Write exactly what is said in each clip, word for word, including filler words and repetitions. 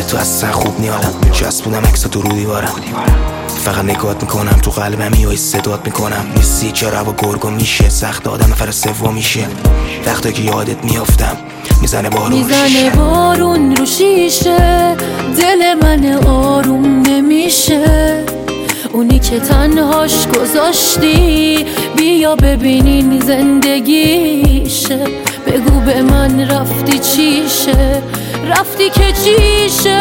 تو اصلا خوب نیالم، چسبونم عکس تو رو دیوارم، فقط نگات میکنم تو قلبم میای صدات میکنم. نیستی چرا و گرگو میشه سخت آدم نفر سوم میشه، وقتی که یادت میافتم میزنه بارون میزنه بارون رو شیشه، دل من آروم نمیشه. اونی که تنهاش گذاشتی بیا ببینین زندگیشه. بگو به من رفتی چیشه، رفتی که چیشه.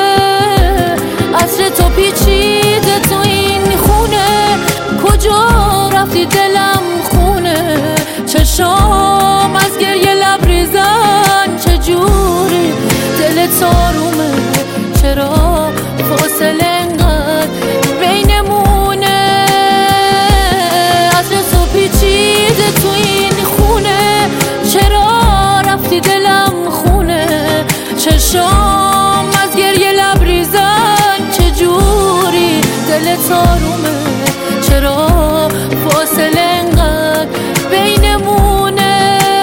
عطر تو پیچیده تو این خونه، کجا رفتی دلم خونه. چشام از گریه لبریزن، چجوری دلت آرومه، چرا فاصله انقدر بینمونه. عطر تو پیچیده تو این خونه، چرا رفتی دلم خونه. چشام از گریه لبریزن، چجوری دلت آرومه، چرا فاصله انقدر بینمونه.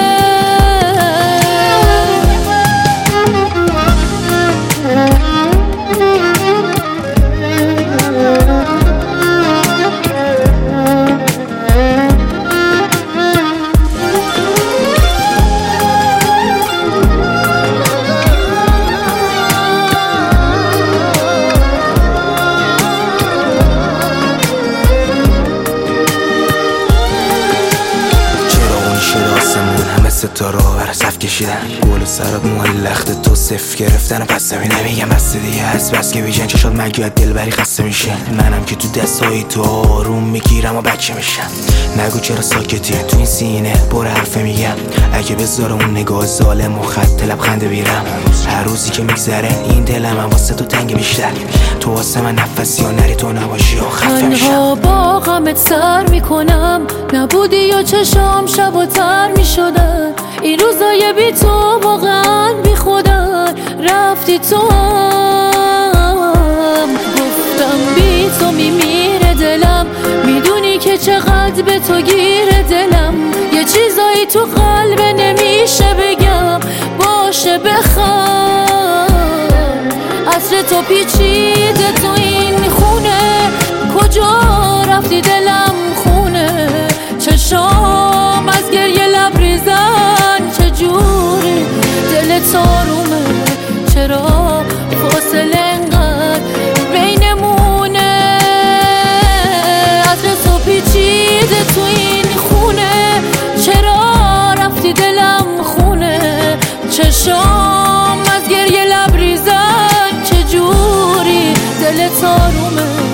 ستاره بر صف کشیدن، گل سرات موهای لخت تو صف گرفتن. پس نمیگم بس دیگه هست، بس که بیشن چشات مگوید دلبری خسته میشه. منم که تو دستای تو آروم میگیرم و بچه میشم. نگو چرا ساکتی تو این سینه پر حرفه میگم. اگه بذاره اون نگاه ظالم و خط لبخنده بیرم، هر روزی که میگذره این دلم واسه تو تنگ بیشتر. تو واسه من نفسی یا نری تو نباشی و خفه میشم. تنها با غمت سر میکنم، نبودی یا چشام شب و تر میشدن. این روزای بی تو واقعا بی خودن، رفتی تو هم گفتم بی تو میمیره دلم. میدونی که چقدر به تو گیره دلم، یه چیزایی تو قلب نمیشه بگم، باشه بخوام. عطر تو پیچیده تو این خونه، کجا رفتی دلم خونه. چشام از گریه لبریزن، چجوری دلت آرومه، چرا فاصله انقدر بینمونه. عطر تو پیچیده تو این خونه، چرا رفتی دلم خونه. چشام از گریه لبریزن، چجوری دلت آرومه،